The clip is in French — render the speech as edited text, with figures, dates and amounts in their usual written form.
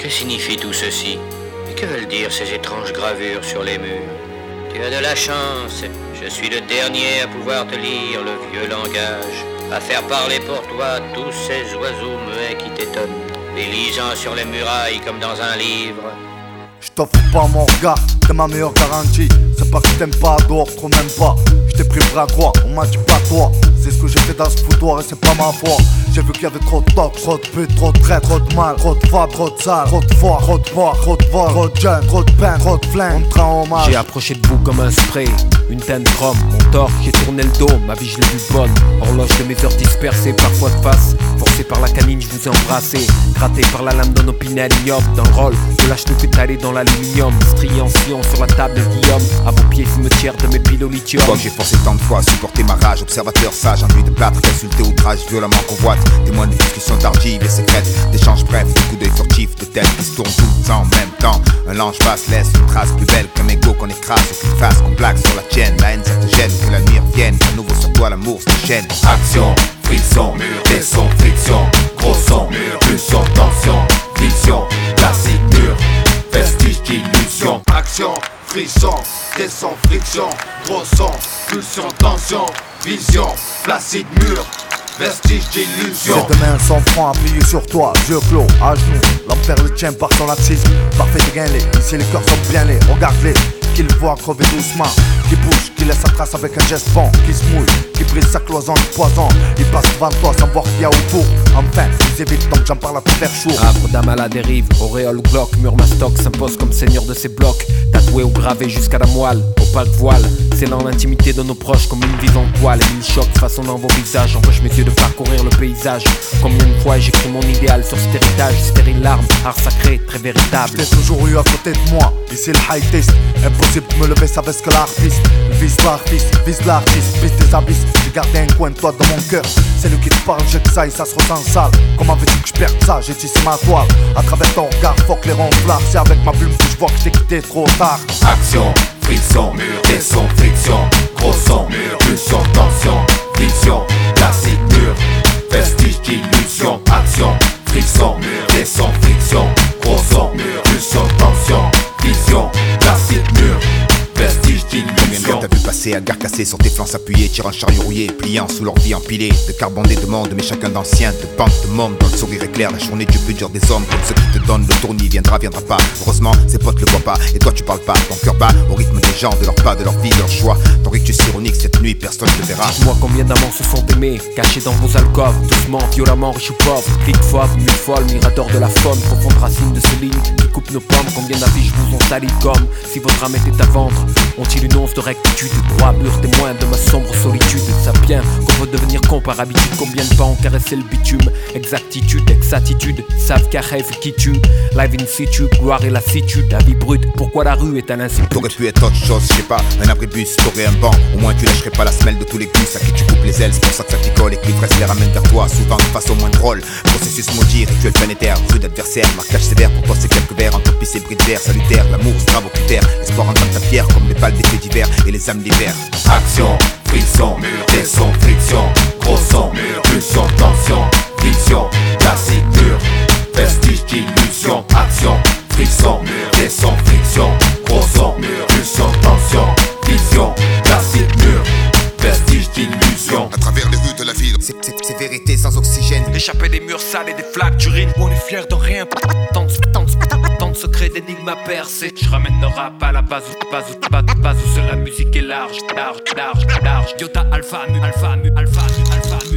Que signifie tout ceci? Et que veulent dire ces étranges gravures sur les murs? Tu as de la chance, je suis le dernier à pouvoir te lire le vieux langage, à faire parler pour toi tous ces oiseaux muets qui t'étonnent, les lisant sur les murailles comme dans un livre. Je t'offre pas mon regard, t'es ma meilleure garantie. C'est pas que je t'aime pas, dehors trop même pas. Je t'ai pris le bras droit, on m'a dit pas toi. C'est ce que j'ai fait dans ce foutoir et c'est pas ma foi. J'ai vu qu'il y avait trop de tocs, trop de putes, trop de traite, trop de mal, trop de femmes, trop de sales, trop de foire, trop de boire, trop de vol, trop de jeunes, trop de peine, trop de flingue. On me rend hommage. J'ai approché de vous comme un spray, une teinte chrome, mon tort, j'ai tourné le dos, ma vie je l'ai vue bonne. Horloge de mes heures dispersées, parfois de face, forcé par la canine, je vous ai embrassé, gratté par la lame d'un opinel ignoble. Dans le rôle de lâche nous étalé dans l'aluminium, strié en sillon sur la table de Guillaume. À vos pieds, cimetière de mes piles au lithium. Comme j'ai forcé tant de fois à supporter ma rage, observateur sage, enduit de plâtre, insulté, outrage, violemment convoite, témoin de discussions tardives et secrètes, d'échanges brefs, de coups d'œil furtifs, de têtes qui se tournent tout le temps en même temps. Un lance passe, laisse une trace plus belle qu'un mégot qu'on écrase, aucune face qu'on plaque sur la tienne. La haine ça te gêne, que la nuit revienne, qu'à nouveau sur toi l'amour se déchaîne. Action, frisson, descend, friction, gros son, pulsion, tension, vision, classique, mur, vestige d'illusion. Action, frisson, descend, friction, gros son, pulsion, tension, vision, placide, mur, vestige d'illusion. Ces deux mains sont francs appuyés sur toi, yeux clos, à genoux. L'enfer le tient par son laxisme, parfait dégainlé. Ici les cœurs sont bien laids, regarde-les. Qu'il voit crever doucement, qui bouge, qui laisse sa trace avec un geste bon, qui se mouille, qui brise sa cloison de poison. Il passe devant toi sans voir qu'il y a autour. Enfin, ils évitent donc j'en parle à travers chaud. Arbre d'âme à la dérive, auréole ou glauque, mur mastoc s'impose comme seigneur de ces blocs. Tatoué ou gravé jusqu'à la moelle, opaque voile, scellant l'intimité de nos proches comme une vivante toile. Et mille chocs façonnant vos visages, empêche mes yeux de parcourir le paysage. Combien de fois j'écris mon idéal sur cet héritage, stérile larme, art sacré, très véritable. J't'ai toujours eu à côté de moi, ici le high test. Impossible de me lever, ça baisse que l'artiste. Vise l'artiste, vise des abysses. J'ai gardé un coin de toi dans mon cœur. C'est lui qui te parle, j'ai que ça et ça se ressent sale. Comment veux-tu que je perde ça? J'ai tissé ma toile. À travers ton regard, fuck les ronflards. C'est avec ma plume que je vois que je t'ai quitté trop tard. Action, frisson, descend, friction, gros son, pulsion, tension, vision, classique, mur, vestige d'illusion. Action, frisson, descend, friction, gros son, pulsion, tension, vision, classique, mur, vestige d'illusion. T'as vu passer à gare cassée sur tes flancs appuyés, tirant chariot rouillé, pliant sous leur vie empilée. De carbonés de monde, mais chacun d'anciens, de pente, de môme, dans le sourire éclair, la journée du plus dur des hommes. Comme ceux qui te donnent le tournis, viendra pas. Heureusement, ses potes le voient pas, et toi tu parles pas. Ton cœur bat au rythme des gens, de leur pas, de leur vie, de leur choix. Ton rictus ironique, cette nuit, personne ne te verra. Dis-moi combien d'amants se sont aimés, cachés dans vos alcôves, doucement, violemment, riches ou pauvres. Clique fauve, mille folle, mirador de la faune, profonde racine de ces lignes qui coupent nos pommes. Combien d'affiches vous ont sali comme si votre âme était à vendre? Ont-ils une once de rectitude, droit mûr témoin de ma sombre solitude? Sapiens, qu'on veut devenir con par habitude. Combien de pas ont caressé le bitume? Exactitude, exactitude, savent qu'à rêve qui tue. Live in situ, gloire et lassitude, la vie brute. Pourquoi la rue est un insipide? T'aurais pu être autre chose, je sais pas, un abribus, t'aurais un banc. Au moins tu lâcherais pas la semelle de tous les gus à qui tu coupes les ailes, c'est pour ça que ça picole et que l'ivresse les ramène vers toi, souvent de façon moins drôle. Processus maudit, rituel planétaire, rue d'adversaire, marquage sévère, pour toi c'est quelques verres, entropie et bris de verre, salutaire, l'amour, stravocutaire, l'espoir en ta pierre, comme les balles d'été d'hiver et les âmes d'hiver. Action, frisson, descend, friction, gros son, pulsion, tension, vision, classique, mur, vestige d'illusion. Action, frisson, descend, friction, gros son, pulsion, tension, vision, classique, mur, vestige d'illusion. À travers les rues de la ville, c'est vérité sans oxygène. Échapper des murs sales et des flaques d'urine. On est fiers de rien. Tant de secrets d'énigmes à percer. Je ramène le rap à la base où seule la musique est large. Iota alpha mu.